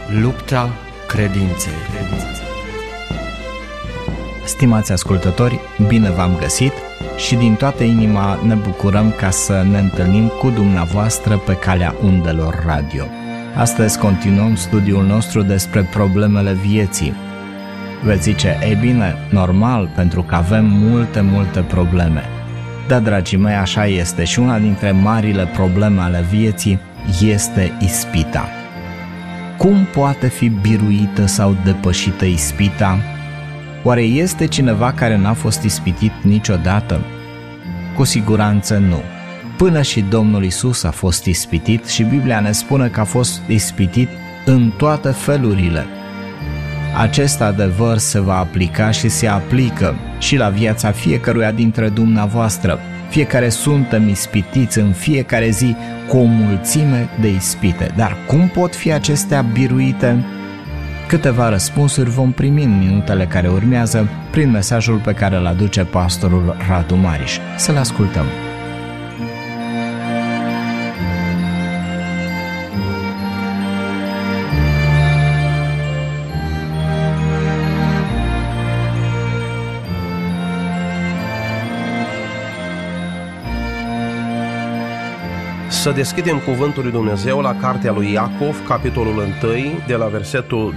Lupta credinței. Stimați ascultători, bine v-am găsit și din toată inima ne bucurăm ca să ne întâlnim cu dumneavoastră pe calea undelor radio. Astăzi continuăm studiul nostru despre problemele vieții. Veți zice, ei bine, normal, pentru că avem multe probleme. Da, dragii mei, așa este și una dintre marile probleme ale vieții este ispita. Cum poate fi biruită sau depășită ispita? Oare este cineva care n-a fost ispitit niciodată? Cu siguranță nu. Până și Domnul Iisus a fost ispitit și Biblia ne spune că a fost ispitit în toate felurile. Acest adevăr se va aplica și se aplică și la viața fiecăruia dintre dumneavoastră. Fiecare suntem ispitiți în fiecare zi cu o mulțime de ispite. Dar cum pot fi acestea biruite? Câteva răspunsuri vom primi în minutele care urmează prin mesajul pe care îl aduce pastorul Radu Mariș. Să-l ascultăm. Să deschidem cuvântul lui Dumnezeu la cartea lui Iacov, capitolul 1, de la versetul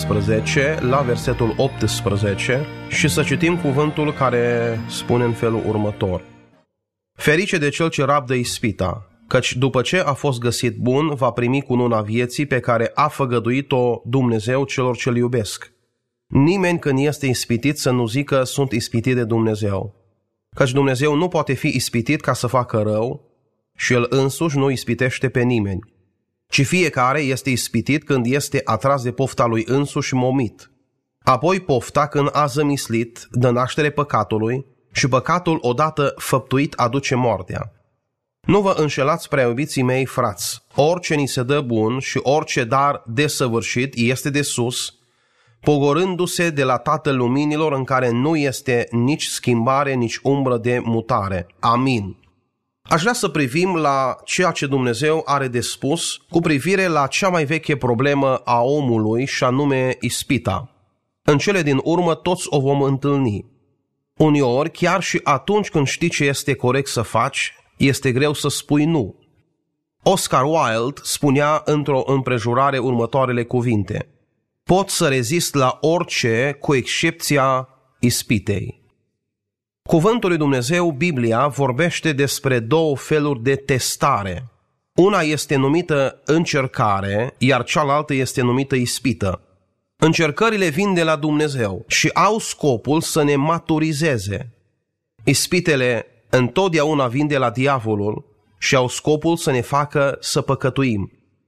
12 la versetul 18 și să citim cuvântul care spune în felul următor. Ferice de cel ce rabdă ispita, căci după ce a fost găsit bun, va primi cununa vieții pe care a făgăduit-o Dumnezeu celor ce-L iubesc. Nimeni când este ispitit să nu zică sunt ispitit de Dumnezeu, căci Dumnezeu nu poate fi ispitit ca să facă rău, și El însuși nu ispitește pe nimeni, ci fiecare este ispitit când este atras de pofta lui însuși momit. Apoi pofta, când a zămislit, dă naștere păcatului și păcatul odată făptuit aduce moartea. Nu vă înșelați, prea iubiții mei frați, orice ni se dă bun și orice dar desăvârșit este de sus, pogorându-se de la Tatăl luminilor, în care nu este nici schimbare, nici umbră de mutare. Amin. Aș vrea să privim la ceea ce Dumnezeu are de spus cu privire la cea mai veche problemă a omului, și anume ispita. În cele din urmă toți o vom întâlni. Uneori, chiar și atunci când știi ce este corect să faci, este greu să spui nu. Oscar Wilde spunea într-o împrejurare următoarele cuvinte: pot să rezist la orice, cu excepția ispitei. Cuvântul lui Dumnezeu, Biblia, vorbește despre două feluri de testare. Una este numită încercare, iar cealaltă este numită ispită. Încercările vin de la Dumnezeu și au scopul să ne maturizeze. Ispitele întotdeauna vin de la diavolul și au scopul să ne facă să păcătuim.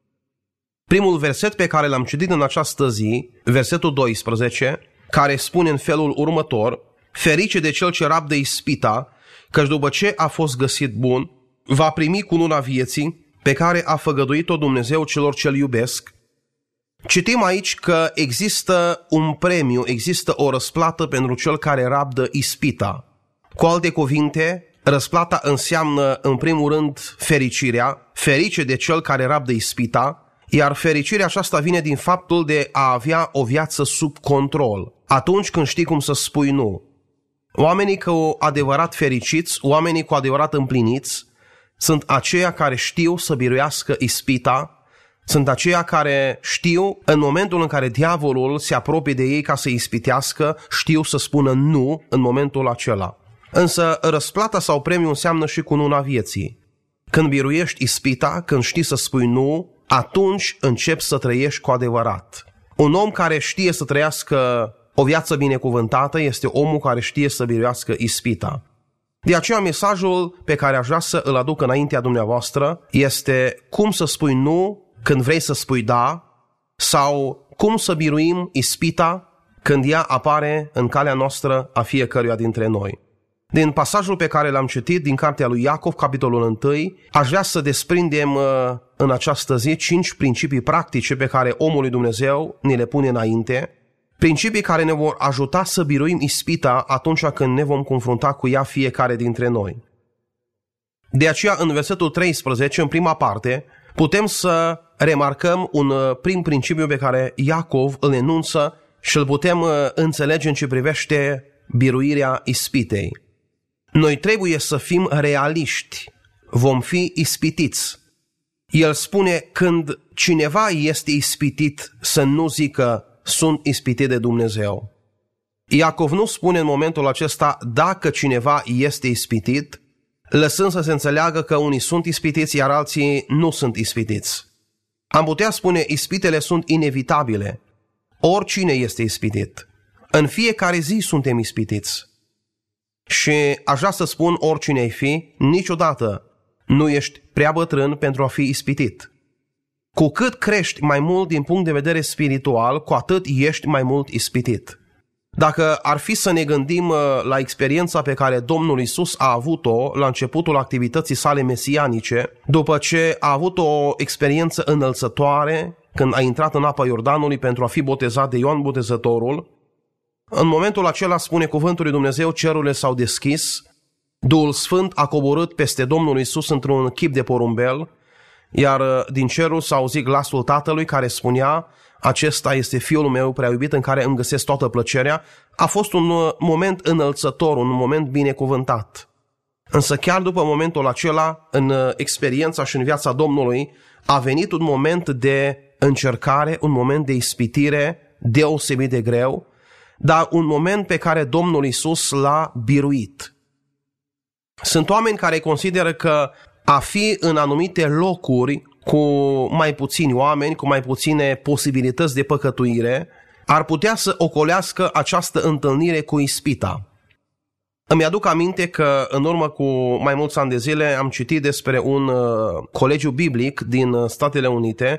Primul verset pe care l-am citit în această zi, versetul 12, care spune în felul următor: ferice de cel ce rabdă ispita, căci după ce a fost găsit bun, va primi cununa vieții pe care a făgăduit-o Dumnezeu celor ce-L iubesc. Citim aici că există un premiu, există o răsplată pentru cel care rabdă ispita. Cu alte cuvinte, răsplata înseamnă în primul rând fericirea, ferice de cel care rabdă ispita, iar fericirea aceasta vine din faptul de a avea o viață sub control, atunci când știi cum să spui nu. Oamenii cu adevărat fericiți, oamenii cu adevărat împliniți, sunt aceia care știu să biruiască ispita, sunt aceia care știu, în momentul în care diavolul se apropie de ei ca să ispitească, știu să spună nu în momentul acela. Însă răsplata sau premiul înseamnă și cununa vieții. Când biruiești ispita, când știi să spui nu, atunci începi să trăiești cu adevărat. Un om care știe să trăiască o viață binecuvântată este omul care știe să biruiască ispita. De aceea mesajul pe care aș vrea să îl aduc înaintea dumneavoastră este cum să spui nu când vrei să spui da, sau cum să biruim ispita când ea apare în calea noastră a fiecăruia dintre noi. Din pasajul pe care l-am citit din cartea lui Iacov, capitolul 1, aș vrea să desprindem în această zi 5 principii practice pe care omul lui Dumnezeu ni le pune înainte, principii care ne vor ajuta să biruim ispita atunci când ne vom confrunta cu ea fiecare dintre noi. De aceea, în versetul 13, în prima parte, putem să remarcăm un prim principiu pe care Iacov îl enunță și îl putem înțelege în ce privește biruirea ispitei. Noi trebuie să fim realiști, vom fi ispitiți. El spune, când cineva este ispitit, să nu zică, sunt ispitit de Dumnezeu. Iacov nu spune în momentul acesta dacă cineva este ispitit, lăsând să se înțeleagă că unii sunt ispitiți, iar alții nu sunt ispitiți. Am putea spune, ispitele sunt inevitabile. Oricine este ispitit. În fiecare zi suntem ispitiți. Și aș vrea să spun, oricine ai fi, niciodată nu ești prea bătrân pentru a fi ispitit. Cu cât crești mai mult din punct de vedere spiritual, cu atât ești mai mult ispitit. Dacă ar fi să ne gândim la experiența pe care Domnul Iisus a avut-o la începutul activității sale mesianice, după ce a avut o experiență înălțătoare, când a intrat în apa Iordanului pentru a fi botezat de Ioan Botezătorul, în momentul acela, spune cuvântul lui Dumnezeu, cerurile s-au deschis, Duhul Sfânt a coborât peste Domnul Iisus într-un chip de porumbel, iar din cerul s-a auzit glasul Tatălui care spunea, acesta este Fiul meu prea iubit în care îmi găsesc toată plăcerea. A fost un moment înălțător, un moment binecuvântat. Însă chiar după momentul acela, în experiența și în viața Domnului, a venit un moment de încercare, un moment de ispitire deosebit de greu, dar un moment pe care Domnul Iisus l-a biruit. Sunt oameni care consideră că a fi în anumite locuri cu mai puțini oameni, cu mai puține posibilități de păcătuire, ar putea să ocolească această întâlnire cu ispita. Îmi aduc aminte că în urmă cu mai mulți ani de zile am citit despre un colegiu biblic din Statele Unite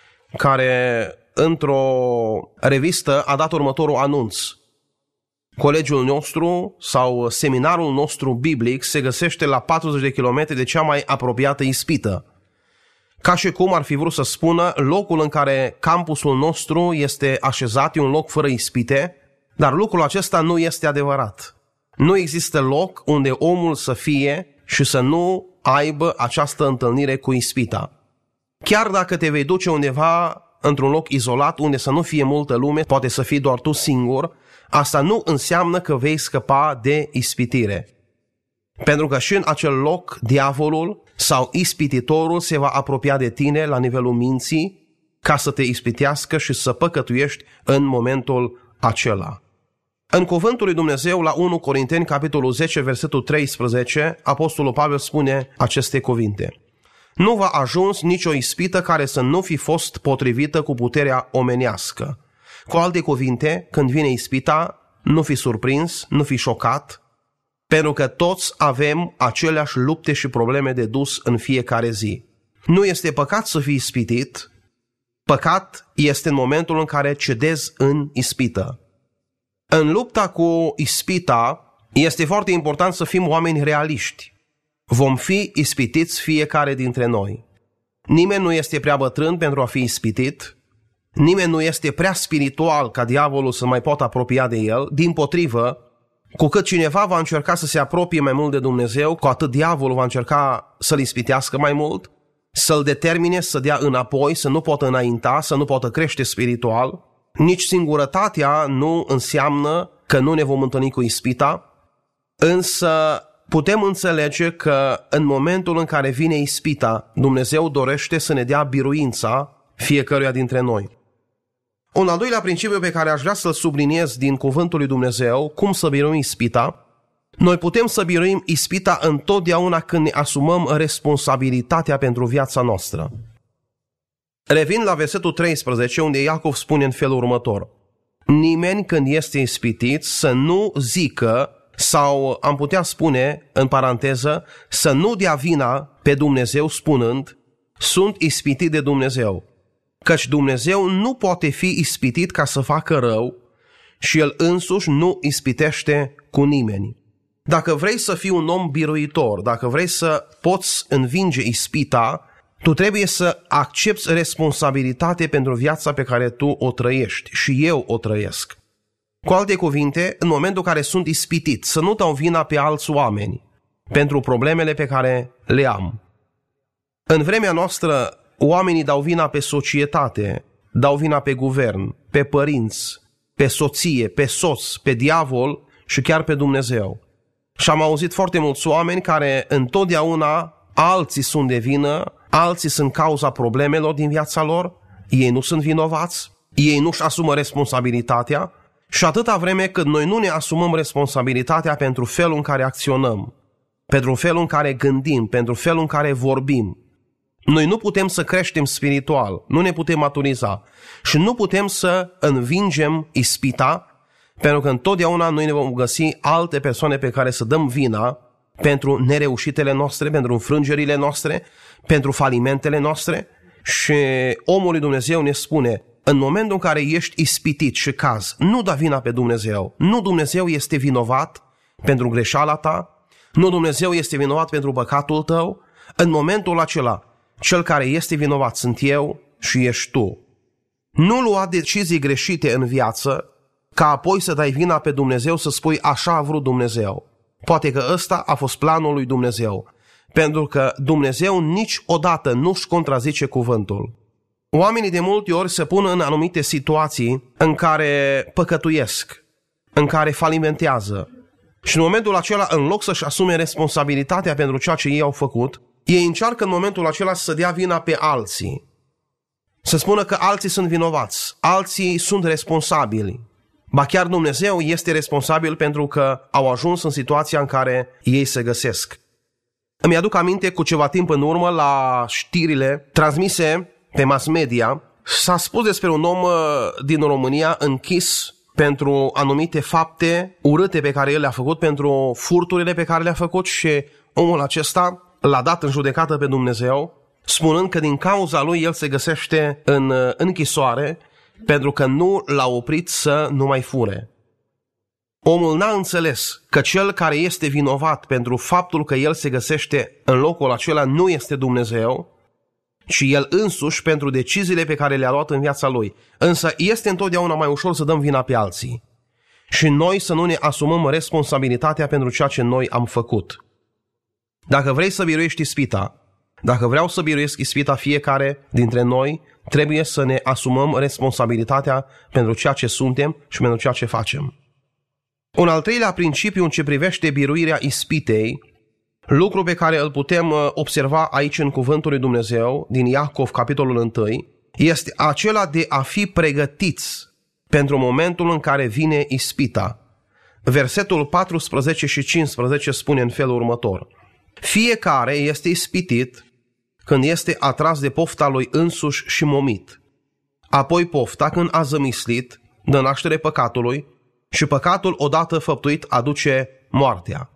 care într-o revistă a dat următorul anunț. Colegiul nostru sau seminarul nostru biblic se găsește la 40 de kilometri de cea mai apropiată ispită. Ca și cum ar fi vrut să spună, locul în care campusul nostru este așezat e un loc fără ispite, dar lucrul acesta nu este adevărat. Nu există loc unde omul să fie și să nu aibă această întâlnire cu ispita. Chiar dacă te vei duce undeva într-un loc izolat unde să nu fie multă lume, poate să fii doar tu singur, asta nu înseamnă că vei scăpa de ispitire. Pentru că și în acel loc, diavolul sau ispititorul se va apropia de tine la nivelul minții ca să te ispitească și să păcătuiești în momentul acela. În cuvântul lui Dumnezeu, la 1 Corinteni, capitolul 10, versetul 13, Apostolul Pavel spune aceste cuvinte. Nu v-a ajuns nicio ispită care să nu fi fost potrivită cu puterea omenească. Cu alte cuvinte, când vine ispita, nu fi surprins, nu fi șocat, pentru că toți avem aceleași lupte și probleme de dus în fiecare zi. Nu este păcat să fii ispitit, păcat este în momentul în care cedezi în ispită. În lupta cu ispita este foarte important să fim oameni realiști. Vom fi ispitiți fiecare dintre noi. Nimeni nu este prea bătrân pentru a fi ispitit, nimeni nu este prea spiritual ca diavolul să mai poată apropia de el, dimpotrivă, cu cât cineva va încerca să se apropie mai mult de Dumnezeu, cu atât diavolul va încerca să-l ispitească mai mult, să-l determine să dea înapoi, să nu poată înainta, să nu poată crește spiritual. Nici singurătatea nu înseamnă că nu ne vom întâlni cu ispita, însă putem înțelege că în momentul în care vine ispita, Dumnezeu dorește să ne dea biruința fiecăruia dintre noi. Un al doilea principiu pe care aș vrea să-l subliniez din cuvântul lui Dumnezeu, cum să biruim ispita, noi putem să biruim ispita întotdeauna când ne asumăm responsabilitatea pentru viața noastră. Revin la versetul 13, unde Iacov spune în felul următor. Nimeni când este ispitit să nu zică, sau am putea spune, în paranteză, să nu dea vina pe Dumnezeu spunând, sunt ispitit de Dumnezeu. Căci Dumnezeu nu poate fi ispitit ca să facă rău și El însuși nu ispitește cu nimeni. Dacă vrei să fii un om biruitor, dacă vrei să poți învinge ispita, tu trebuie să accepți responsabilitate pentru viața pe care tu o trăiești și eu o trăiesc. Cu alte cuvinte, în momentul în care sunt ispitit, să nu dau vina pe alți oameni pentru problemele pe care le am. În vremea noastră oamenii dau vina pe societate, dau vina pe guvern, pe părinți, pe soție, pe soț, pe diavol și chiar pe Dumnezeu. Și am auzit foarte mulți oameni care întotdeauna alții sunt de vină, alții sunt cauza problemelor din viața lor, ei nu sunt vinovați, ei nu-și asumă responsabilitatea și atâta vreme cât noi nu ne asumăm responsabilitatea pentru felul în care acționăm, pentru felul în care gândim, pentru felul în care vorbim, noi nu putem să creștem spiritual, nu ne putem maturiza și nu putem să învingem ispita, pentru că întotdeauna noi ne vom găsi alte persoane pe care să dăm vina pentru nereușitele noastre, pentru înfrângerile noastre, pentru falimentele noastre. Și omul lui Dumnezeu ne spune, în momentul în care ești ispitit și caz, nu da vina pe Dumnezeu. Nu Dumnezeu este vinovat pentru greșeala ta, nu Dumnezeu este vinovat pentru păcatul tău. În momentul acela, cel care este vinovat sunt eu și ești tu. Nu lua decizii greșite în viață, ca apoi să dai vina pe Dumnezeu, să spui așa a vrut Dumnezeu. Poate că ăsta a fost planul lui Dumnezeu, pentru că Dumnezeu niciodată nu-și contrazice cuvântul. Oamenii de multe ori se pun în anumite situații în care păcătuiesc, în care falimentează. Și în momentul acela, în loc să-și asume responsabilitatea pentru ceea ce ei au făcut, ei încearcă în momentul acela să dea vina pe alții. Să spună că alții sunt vinovați, alții sunt responsabili. Ba chiar Dumnezeu este responsabil pentru că au ajuns în situația în care ei se găsesc. Îmi aduc aminte cu ceva timp în urmă la știrile transmise pe mass media, s-a spus despre un om din România închis pentru anumite fapte urâte pe care el le-a făcut, pentru furturile pe care le-a făcut și omul acesta l-a dat în judecată pe Dumnezeu, spunând că din cauza lui el se găsește în închisoare pentru că nu l-a oprit să nu mai fure. Omul n-a înțeles că cel care este vinovat pentru faptul că el se găsește în locul acela nu este Dumnezeu, ci el însuși pentru deciziile pe care le-a luat în viața lui. Însă este întotdeauna mai ușor să dăm vina pe alții și noi să nu ne asumăm responsabilitatea pentru ceea ce noi am făcut. Dacă vrei să biruiești ispita, dacă vreau să biruiesc ispita fiecare dintre noi, trebuie să ne asumăm responsabilitatea pentru ceea ce suntem și pentru ceea ce facem. Un al treilea principiu în ce privește biruirea ispitei, lucru pe care îl putem observa aici în cuvântul lui Dumnezeu, din Iacov, capitolul 1, este acela de a fi pregătiți pentru momentul în care vine ispita. Versetul 14 și 15 spune în felul următor: fiecare este ispitit când este atras de pofta lui însuși și momit. Apoi pofta, când a zămislit, dă naștere păcatului și păcatul odată făptuit aduce moartea.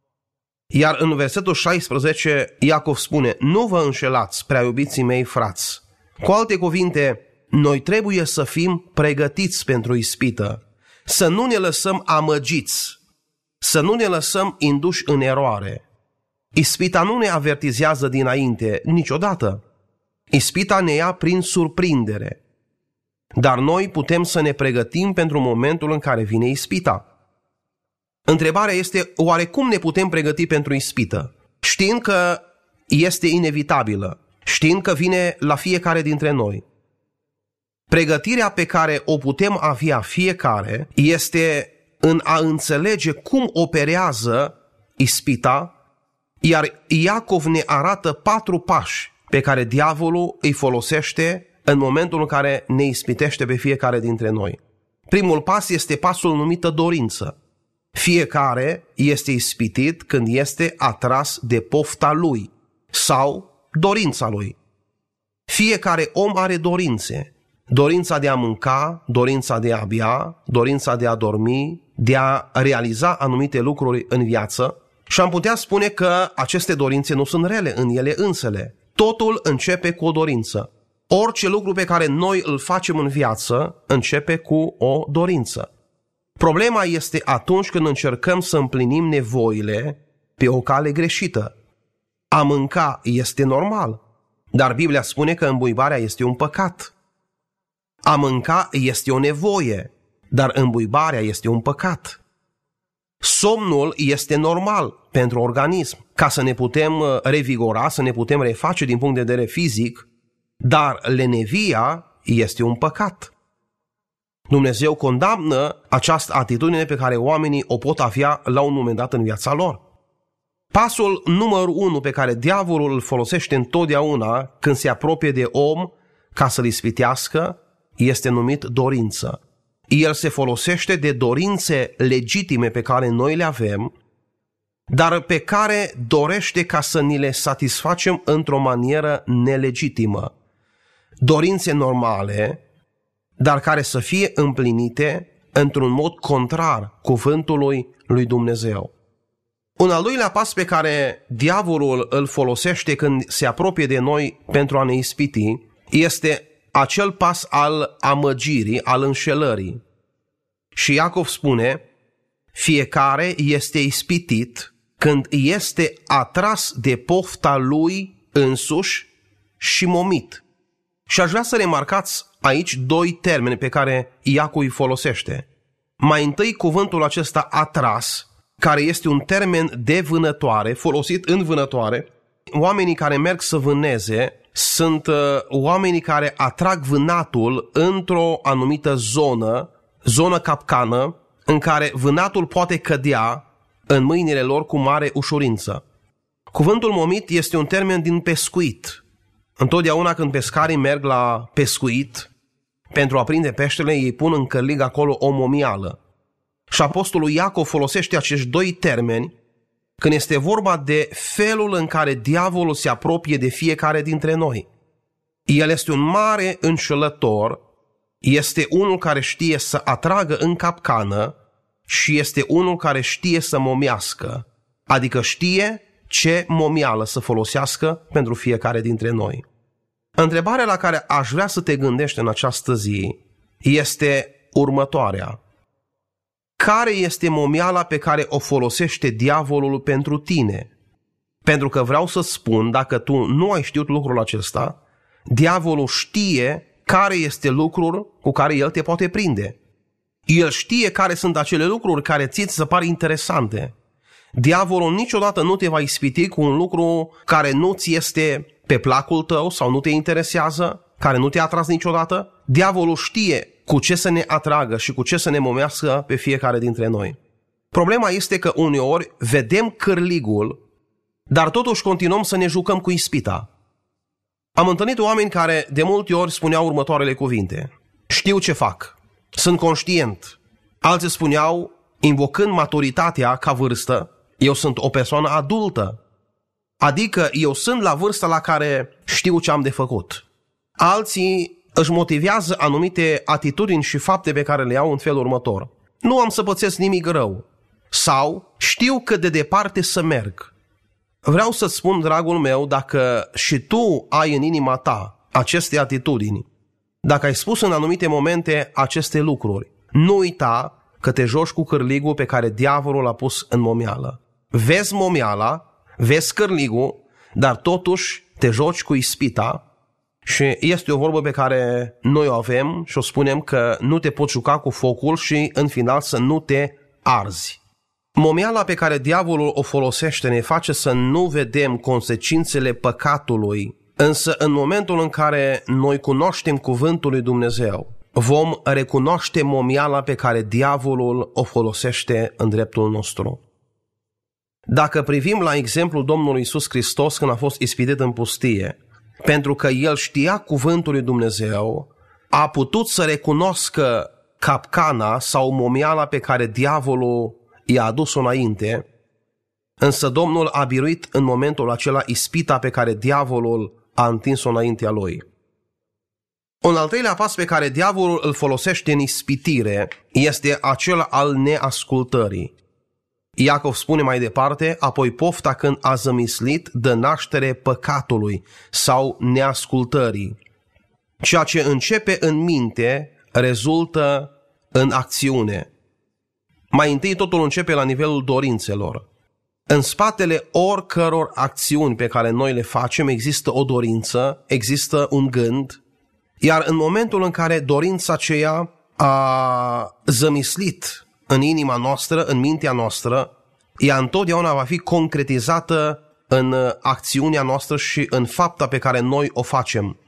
Iar în versetul 16 Iacov spune: nu vă înșelați, prea iubiții mei frați. Cu alte cuvinte, noi trebuie să fim pregătiți pentru ispită, să nu ne lăsăm amăgiți, să nu ne lăsăm induși în eroare. Ispita nu ne avertizează dinainte, niciodată. Ispita ne ia prin surprindere. Dar noi putem să ne pregătim pentru momentul în care vine ispita. Întrebarea este, oare cum ne putem pregăti pentru ispită? Știind că este inevitabilă, știind că vine la fiecare dintre noi. Pregătirea pe care o putem avea fiecare este în a înțelege cum operează ispita, iar Iacov ne arată 4 pași pe care diavolul îi folosește în momentul în care ne ispitește pe fiecare dintre noi. Primul pas este pasul numit dorință. Fiecare este ispitit când este atras de pofta lui sau dorința lui. Fiecare om are dorințe. Dorința de a mânca, dorința de a bea, dorința de a dormi, de a realiza anumite lucruri în viață. Și am putea spune că aceste dorințe nu sunt rele în ele însele. Totul începe cu o dorință. Orice lucru pe care noi îl facem în viață începe cu o dorință. Problema este atunci când încercăm să împlinim nevoile pe o cale greșită. A mânca este normal, dar Biblia spune că îmbuibarea este un păcat. A mânca este o nevoie, dar îmbuibarea este un păcat. Somnul este normal pentru organism, ca să ne putem revigora, să ne putem reface din punct de vedere fizic, dar lenevia este un păcat. Dumnezeu condamnă această atitudine pe care oamenii o pot avea la un moment dat în viața lor. Pasul numărul 1 pe care diavolul îl folosește întotdeauna când se apropie de om ca să-l ispitească este numit dorință. El se folosește de dorințe legitime pe care noi le avem, dar pe care dorește ca să ni le satisfacem într-o manieră nelegitimă. Dorințe normale, dar care să fie împlinite într-un mod contrar cuvântului lui Dumnezeu. Un al doilea pas pe care diavolul îl folosește când se apropie de noi pentru a ne ispiti este acel pas al amăgirii, al înșelării. Și Iacov spune, fiecare este ispitit când este atras de pofta lui însuși și momit. Și aș vrea să remarcați aici doi termeni pe care Iacov îi folosește. Mai întâi cuvântul acesta atras, care este un termen de vânătoare, folosit în vânătoare. Oamenii care merg să vâneze sunt oamenii care atrag vânatul într-o anumită zonă capcană, în care vânatul poate cădea în mâinile lor cu mare ușurință. Cuvântul momit este un termen din pescuit. Întotdeauna când pescarii merg la pescuit pentru a prinde peștele, ei pun în cărlig acolo o momială. Și apostolul Iacov folosește acești doi termeni când este vorba de felul în care diavolul se apropie de fiecare dintre noi. El este un mare înșelător, este unul care știe să atragă în capcană și este unul care știe să momească, adică știe ce momială să folosească pentru fiecare dintre noi. Întrebarea la care aș vrea să te gândești în această zi este următoarea. Care este momiala pe care o folosește diavolul pentru tine? Pentru că vreau să spun, dacă tu nu ai știut lucrul acesta, diavolul știe care este lucrul cu care el te poate prinde. El știe care sunt acele lucruri care ți se par interesante. Diavolul niciodată nu te va ispiti cu un lucru care nu ți este pe placul tău sau nu te interesează, care nu te-a atras niciodată. Diavolul știe cu ce să ne atragă și cu ce să ne momească pe fiecare dintre noi. Problema este că uneori vedem cârligul, dar totuși continuăm să ne jucăm cu ispita. Am întâlnit oameni care de multe ori spuneau următoarele cuvinte. Știu ce fac, sunt conștient. Alții spuneau, invocând maturitatea ca vârstă, eu sunt o persoană adultă. Adică eu sunt la vârsta la care știu ce am de făcut. Alții își motivează anumite atitudini și fapte pe care le iau în felul următor. Nu am să pățesc nimic rău. Sau știu cât de departe să merg. Vreau să-ți spun, dragul meu, dacă și tu ai în inima ta aceste atitudini, dacă ai spus în anumite momente aceste lucruri, nu uita că te joci cu cârligul pe care diavolul l-a pus în momeală. Vezi momeala, vezi cârligul, dar totuși te joci cu ispita. Și este o vorbă pe care noi o avem și o spunem că nu te poți juca cu focul și în final să nu te arzi. Momeala pe care diavolul o folosește ne face să nu vedem consecințele păcatului, însă în momentul în care noi cunoaștem cuvântul lui Dumnezeu, vom recunoaște momeala pe care diavolul o folosește în dreptul nostru. Dacă privim la exemplul Domnului Iisus Hristos când a fost ispitit în pustie, pentru că el știa cuvântul lui Dumnezeu, a putut să recunoscă capcana sau momeala pe care diavolul i-a adus-o înainte, însă Domnul a biruit în momentul acela ispita pe care diavolul a întins-o înaintea lui. Un al treilea pas pe care diavolul îl folosește în ispitire este acela al neascultării. Iacov spune mai departe, apoi pofta când a zămislit dă naștere păcatului sau neascultării. Ceea ce începe în minte rezultă în acțiune. Mai întâi totul începe la nivelul dorințelor. În spatele oricăror acțiuni pe care noi le facem există o dorință, există un gând, iar în momentul în care dorința aceea a zămislit în inima noastră, în mintea noastră, ea întotdeauna va fi concretizată în acțiunea noastră și în fapta pe care noi o facem.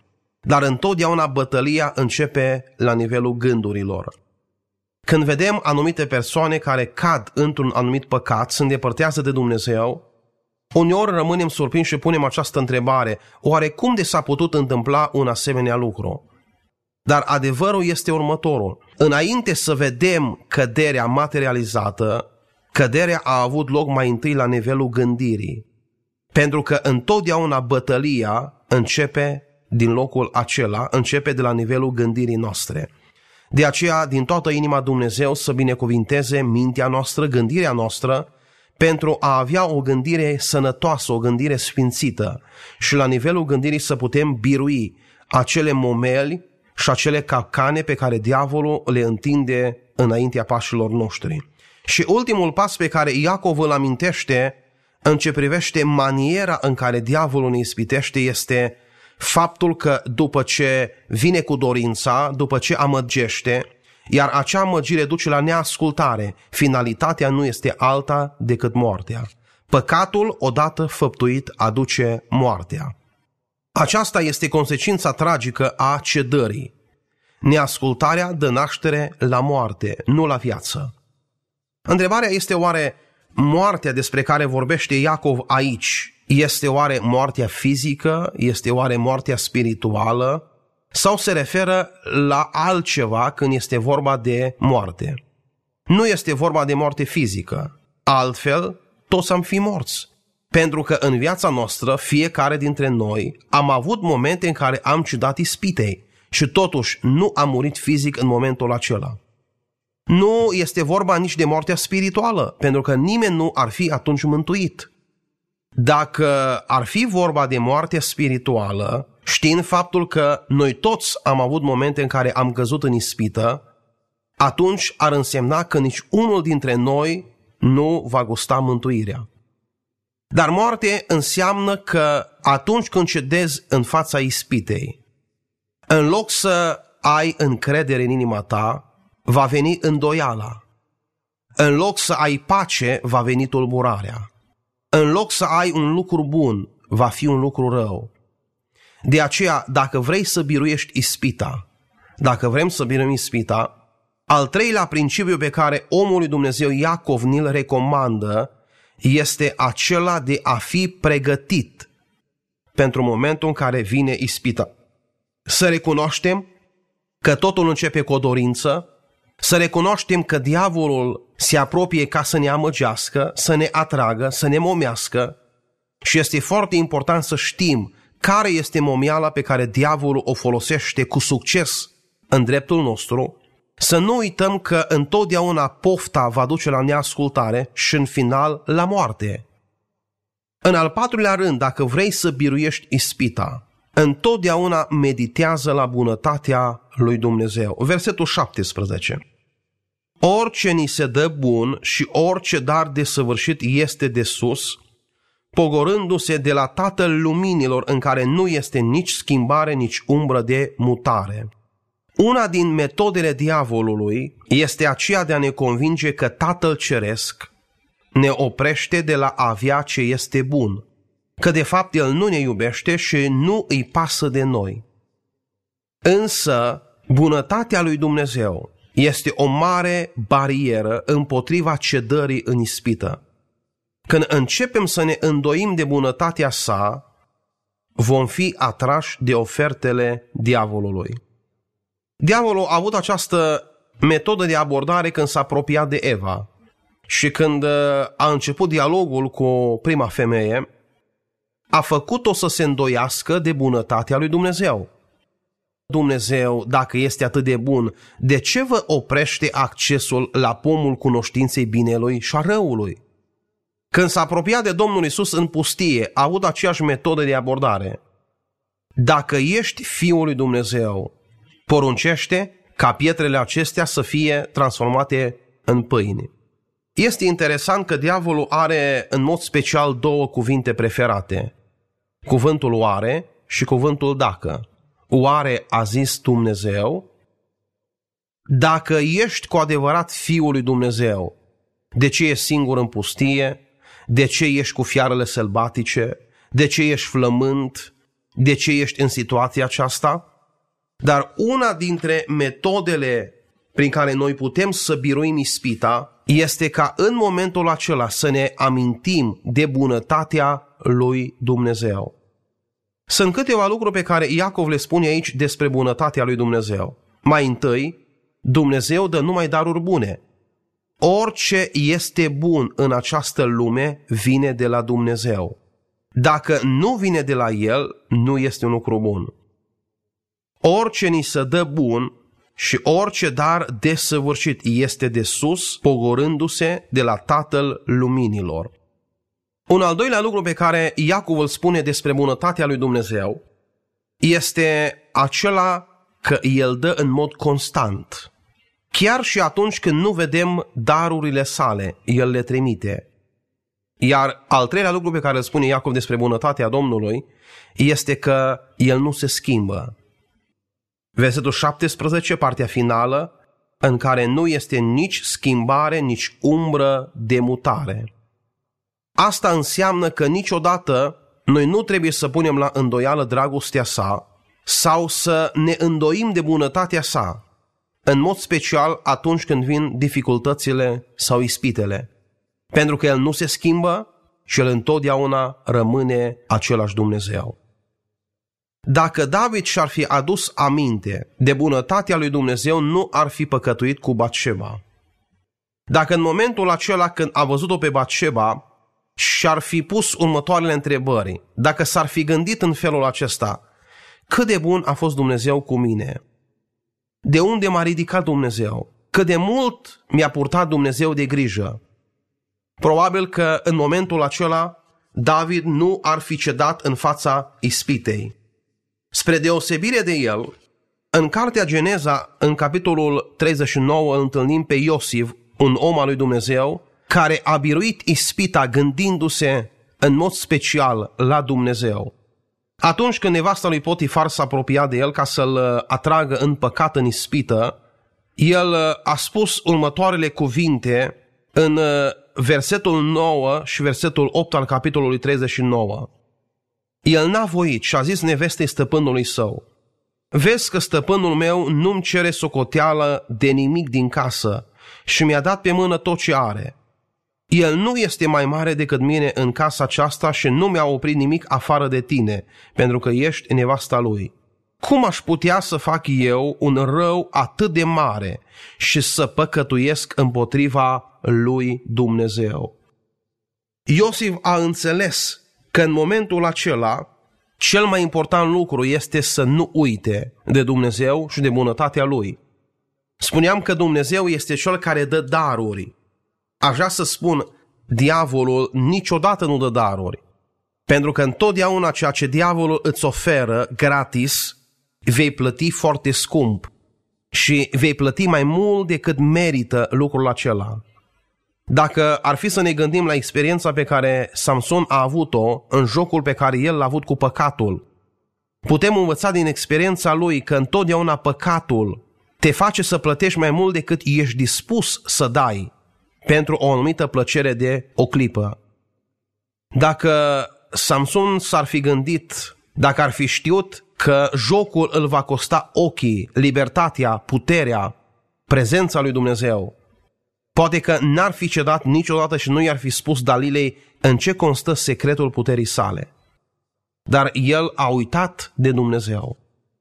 dar întotdeauna bătălia începe la nivelul gândurilor. Când vedem anumite persoane care cad într-un anumit păcat, se îndepărtează de Dumnezeu, uneori rămânem surprinși și punem această întrebare: oare cum de s-a putut întâmpla un asemenea lucru? Dar adevărul este următorul: înainte să vedem căderea materializată, căderea a avut loc mai întâi la nivelul gândirii. Pentru că întotdeauna bătălia începe din locul acela, începe de la nivelul gândirii noastre. De aceea, din toată inima, Dumnezeu să binecuvinteze mintea noastră, gândirea noastră, pentru a avea o gândire sănătoasă, o gândire sfințită și la nivelul gândirii să putem birui acele momeli și acele capcane pe care diavolul le întinde înaintea pașilor noștri. Și ultimul pas pe care Iacov îl amintește în ce privește maniera în care diavolul ne ispitește este faptul că după ce vine cu dorința, după ce amăgește, iar acea amăgire duce la neascultare, finalitatea nu este alta decât moartea. Păcatul, odată făptuit, aduce moartea. Aceasta este consecința tragică a cedării. Neascultarea dă naștere la moarte, nu la viață. Întrebarea este: oare moartea despre care vorbește Iacov aici este oare moartea fizică, este oare moartea spirituală, sau se referă la altceva când este vorba de moarte? Nu este vorba de moarte fizică, altfel toți am fi morți. Pentru că în viața noastră, fiecare dintre noi am avut momente în care am cedat ispitei și totuși nu am murit fizic în momentul acela. Nu este vorba nici de moartea spirituală, pentru că nimeni nu ar fi atunci mântuit. Dacă ar fi vorba de moartea spirituală, știind faptul că noi toți am avut momente în care am căzut în ispită, atunci ar însemna că nici unul dintre noi nu va gusta mântuirea. Dar moarte înseamnă că atunci când cedezi în fața ispitei, în loc să ai încredere în inima ta, va veni îndoiala. În loc să ai pace, va veni tulburarea. În loc să ai un lucru bun, va fi un lucru rău. De aceea, dacă vrei să biruiești ispita, dacă vrem să biruim ispita, al treilea principiu pe care omul lui Dumnezeu Iacov ni-l recomandă este acela de a fi pregătit pentru momentul în care vine ispita. Să recunoaștem că totul începe cu o dorință, să recunoaștem că diavolul se apropie ca să ne amăgească, să ne atragă, să ne momească și este foarte important să știm care este momeala pe care diavolul o folosește cu succes în dreptul nostru, să nu uităm că întotdeauna pofta va duce la neascultare și în final la moarte. În al patrulea rând, dacă vrei să biruiești ispita, întotdeauna meditează la bunătatea lui Dumnezeu. Versetul 17. Orice ni se dă bun și orice dar desăvârșit este de sus, pogorându-se de la Tatăl luminilor, în care nu este nici schimbare, nici umbră de mutare. Una din metodele diavolului este aceea de a ne convinge că Tatăl Ceresc ne oprește de la a avea ce este bun, că de fapt El nu ne iubește și nu îi pasă de noi. Însă, bunătatea lui Dumnezeu este o mare barieră împotriva cedării în ispită. Când începem să ne îndoim de bunătatea sa, vom fi atrași de ofertele diavolului. Diavolul a avut această metodă de abordare când s-a apropiat de Eva și când a început dialogul cu prima femeie, a făcut-o să se îndoiască de bunătatea lui Dumnezeu. Dumnezeu, dacă este atât de bun, de ce vă oprește accesul la pomul cunoștinței binelui și a răului? Când s-a apropiat de Domnul Iisus în pustie, a avut aceeași metodă de abordare. Dacă ești Fiul lui Dumnezeu, poruncește ca pietrele acestea să fie transformate în pâine. Este interesant că diavolul are în mod special două cuvinte preferate. Cuvântul oare și cuvântul dacă. Oare a zis Dumnezeu? Dacă ești cu adevărat Fiul lui Dumnezeu, de ce ești singur în pustie? De ce ești cu fiarele sălbatice? De ce ești flământ? De ce ești în situația aceasta? Dar una dintre metodele prin care noi putem să biruim ispita este ca în momentul acela să ne amintim de bunătatea lui Dumnezeu. Sunt câteva lucruri pe care Iacov le spune aici despre bunătatea lui Dumnezeu. Mai întâi, Dumnezeu dă numai daruri bune. Orice este bun în această lume vine de la Dumnezeu. Dacă nu vine de la El, nu este un lucru bun. Orice ni se dă bun și orice dar desăvârșit este de sus, pogorându-se de la Tatăl Luminilor. Un al doilea lucru pe care Iacov îl spune despre bunătatea lui Dumnezeu este acela că El dă în mod constant. Chiar și atunci când nu vedem darurile sale, El le trimite. Iar al treilea lucru pe care îl spune Iacov despre bunătatea Domnului este că El nu se schimbă. Versetul 17, partea finală, în care nu este nici schimbare, nici umbră de mutare. Asta înseamnă că niciodată noi nu trebuie să punem la îndoială dragostea sa sau să ne îndoim de bunătatea sa, în mod special atunci când vin dificultățile sau ispitele. Pentru că El nu se schimbă și El întotdeauna rămâne același Dumnezeu. Dacă David și-ar fi adus aminte de bunătatea lui Dumnezeu, nu ar fi păcătuit cu Batșeba. Dacă în momentul acela când a văzut-o pe Batșeba și-ar fi pus următoarele întrebări, dacă s-ar fi gândit în felul acesta: cât de bun a fost Dumnezeu cu mine? De unde m-a ridicat Dumnezeu? Cât de mult mi-a purtat Dumnezeu de grijă? Probabil că în momentul acela David nu ar fi cedat în fața ispitei. Spre deosebire de el, în cartea Geneza, în capitolul 39, îl întâlnim pe Iosif, un om al lui Dumnezeu, care a biruit ispita gândindu-se în mod special la Dumnezeu. Atunci când nevasta lui Potifar s-a apropiat de el ca să-l atragă în păcat, în ispită, el a spus următoarele cuvinte în versetul 9 și versetul 8 al capitolului 39. El n-a voit și a zis nevestei stăpânului său: vezi că stăpânul meu nu-mi cere socoteală de nimic din casă și mi-a dat pe mână tot ce are. El nu este mai mare decât mine în casa aceasta și nu mi-a oprit nimic afară de tine, pentru că ești nevasta lui. Cum aș putea să fac eu un rău atât de mare și să păcătuiesc împotriva lui Dumnezeu? Iosif a înțeles că în momentul acela cel mai important lucru este să nu uite de Dumnezeu și de bunătatea Lui. Spuneam că Dumnezeu este Cel care dă daruri. Aș vrea să spun, diavolul niciodată nu dă daruri. Pentru că întotdeauna ceea ce diavolul îți oferă gratis, vei plăti foarte scump și vei plăti mai mult decât merită lucrul acela. Dacă ar fi să ne gândim la experiența pe care Samson a avut-o în jocul pe care el l-a avut cu păcatul, putem învăța din experiența lui că întotdeauna păcatul te face să plătești mai mult decât ești dispus să dai pentru o anumită plăcere de o clipă. Dacă Samson s-ar fi gândit, dacă ar fi știut că jocul îl va costa ochii, libertatea, puterea, prezența lui Dumnezeu, poate că n-ar fi cedat niciodată și nu i-ar fi spus Dalilei în ce constă secretul puterii sale. Dar el a uitat de Dumnezeu.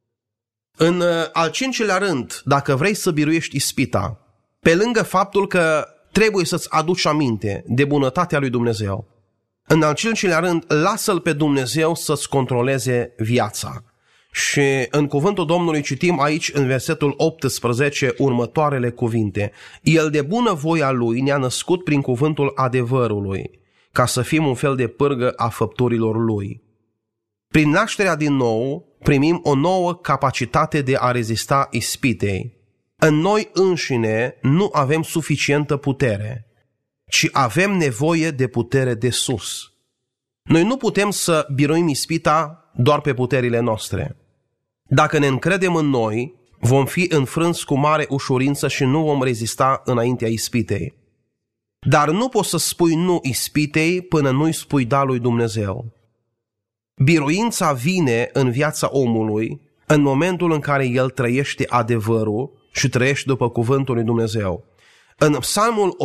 În al cincilea rând, dacă vrei să biruiești ispita, pe lângă faptul că trebuie să-ți aduci aminte de bunătatea lui Dumnezeu, în al cincilea rând, lasă-L pe Dumnezeu să-ți controleze viața. Și în cuvântul Domnului citim aici în versetul 18 următoarele cuvinte: El de bună voia Lui ne-a născut prin cuvântul adevărului, ca să fim un fel de pârgă a făpturilor Lui. Prin nașterea din nou primim o nouă capacitate de a rezista ispitei. În noi înșine nu avem suficientă putere, ci avem nevoie de putere de sus. Noi nu putem să biruim ispita doar pe puterile noastre. Dacă ne încredem în noi, vom fi înfrânți cu mare ușurință și nu vom rezista înaintea ispitei. Dar nu poți să spui nu ispitei până nu-i spui da lui Dumnezeu. Biruința vine în viața omului în momentul în care el trăiește adevărul și trăiește după cuvântul lui Dumnezeu. În Psalmul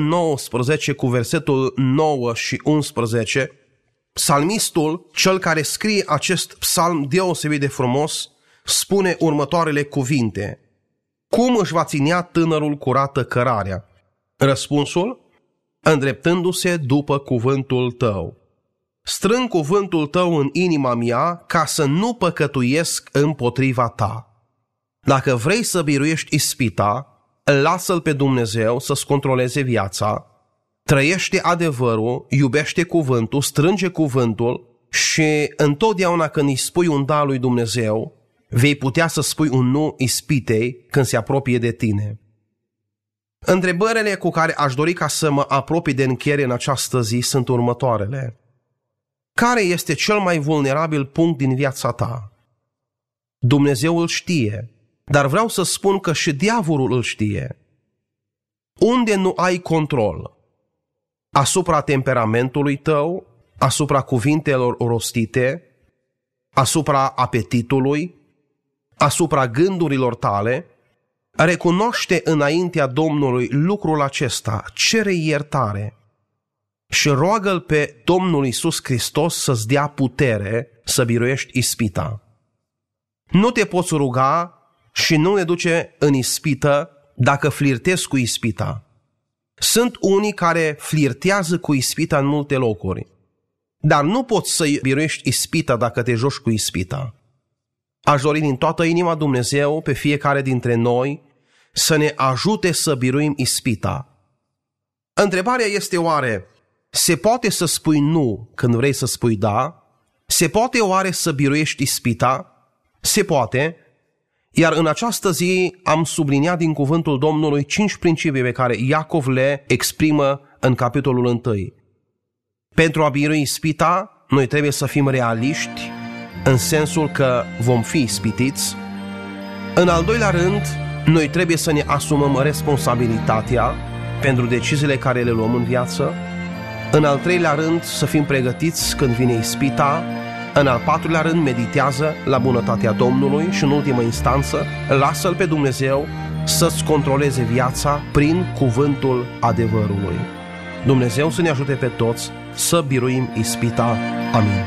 119 cu versetul 9 și 11, psalmistul, cel care scrie acest psalm deosebit de frumos, spune următoarele cuvinte: cum își va ținea tânărul curată cărarea? Răspunsul: îndreptându-se după cuvântul tău. Strâng cuvântul tău în inima mea ca să nu păcătuiesc împotriva ta. Dacă vrei să biruiești ispita, lasă-L pe Dumnezeu să-ți controleze viața, trăiește adevărul, iubește cuvântul, strânge cuvântul și întotdeauna când îi spui un da lui Dumnezeu, vei putea să spui un nu ispitei când se apropie de tine. Întrebările cu care aș dori ca să mă apropii de încheiere în această zi sunt următoarele. Care este cel mai vulnerabil punct din viața ta? Dumnezeu îl știe, dar vreau să spun că și diavolul îl știe. Unde nu ai control? Asupra temperamentului tău, asupra cuvintelor rostite, asupra apetitului, asupra gândurilor tale? Recunoaște înaintea Domnului lucrul acesta, cere iertare și roagă-L pe Domnul Iisus Hristos să-ți dea putere să biruiești ispita. Nu te poți ruga și nu ne duce în ispită dacă flirtezi cu ispita. Sunt unii care flirtează cu ispita în multe locuri, dar nu poți să biruiești ispita dacă te joci cu ispita. Aș dori din toată inima Dumnezeu pe fiecare dintre noi să ne ajute să biruim ispita. Întrebarea este oare, se poate să spui nu când vrei să spui da? Se poate oare să biruiești ispita? Se poate. Iar în această zi am subliniat din cuvântul Domnului 5 principii pe care Iacov le exprimă în capitolul 1. Pentru a birui ispita, noi trebuie să fim realiști, în sensul că vom fi ispitiți. În al doilea rând, noi trebuie să ne asumăm responsabilitatea pentru deciziile care le luăm în viață. În al treilea rând, să fim pregătiți când vine ispita. În al patrulea rând, meditează la bunătatea Domnului și în ultimă instanță, lasă-L pe Dumnezeu să-ți controleze viața prin cuvântul adevărului. Dumnezeu să ne ajute pe toți să biruim ispita. Amin.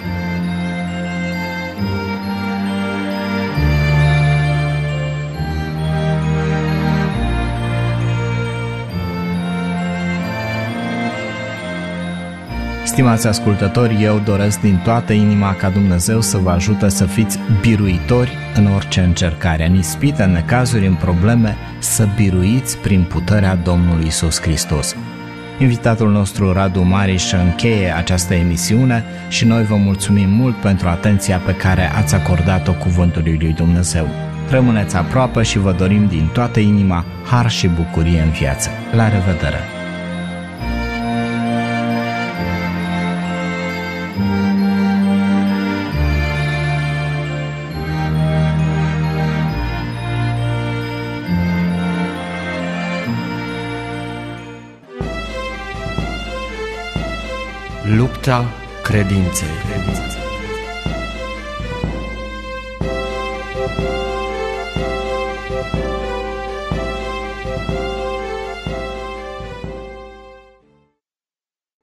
Stimați ascultători, eu doresc din toată inima ca Dumnezeu să vă ajute să fiți biruitori în orice încercare, în ispite, în necazuri, în probleme, să biruiți prin puterea Domnului Iisus Hristos. Invitatul nostru, Radu Mariș, încheie această emisiune și noi vă mulțumim mult pentru atenția pe care ați acordat-o cuvântului lui Dumnezeu. Rămâneți aproape și vă dorim din toată inima har și bucurie în viață. La revedere! Lupta credinței.